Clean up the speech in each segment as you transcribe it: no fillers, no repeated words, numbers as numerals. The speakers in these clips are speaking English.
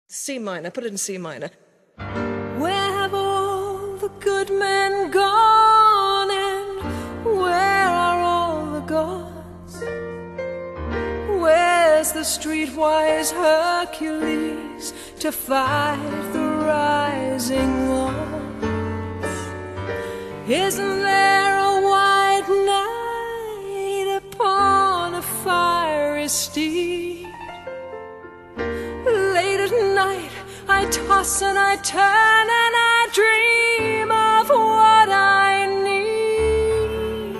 C minor, put it in C minor. Where have all the good men gone, and where are all the gods? Where's the streetwise Hercules to fight the rising odds? Isn't there a white knight upon a fiery steed? Late at night I toss and I turn and I dream of what I need.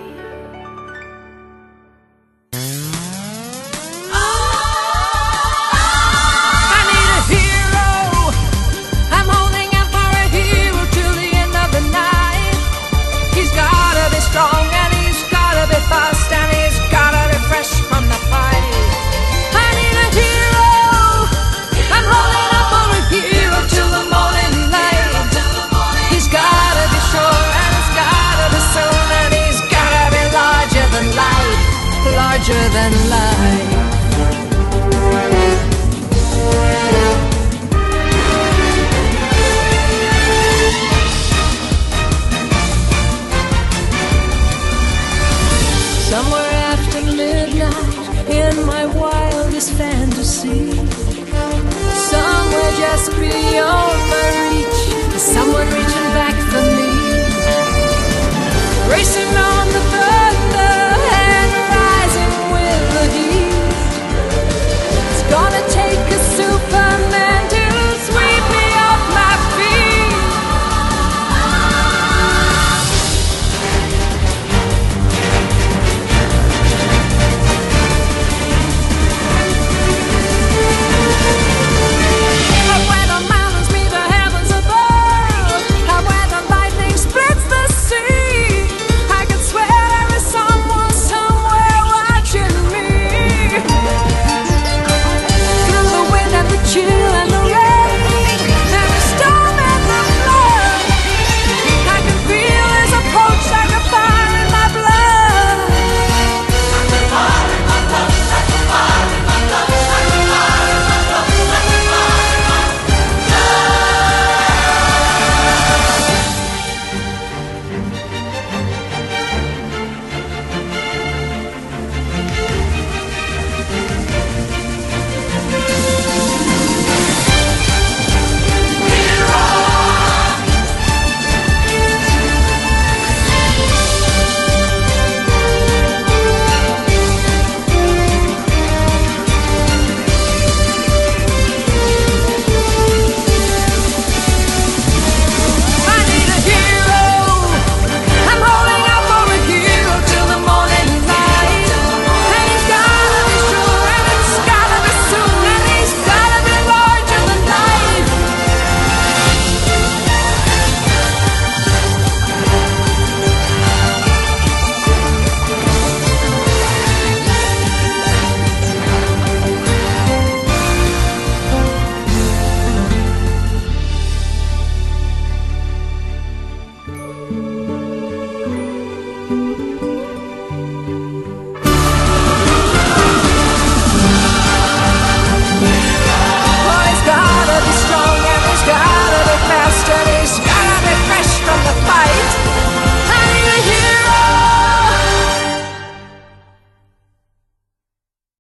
I need a hero. I'm holding out for a hero till the end of the night. He's gotta be strong and he's gotta be fast and he's gotta be fresh from the fight. I need a hero. I'm holding out for a hero till the morning light. He's gotta be sure and he's gotta be soon and he's gotta be larger than life, larger than life. Somewhere after midnight, in my wildest fantasy, somewhere just beyond my reach, someone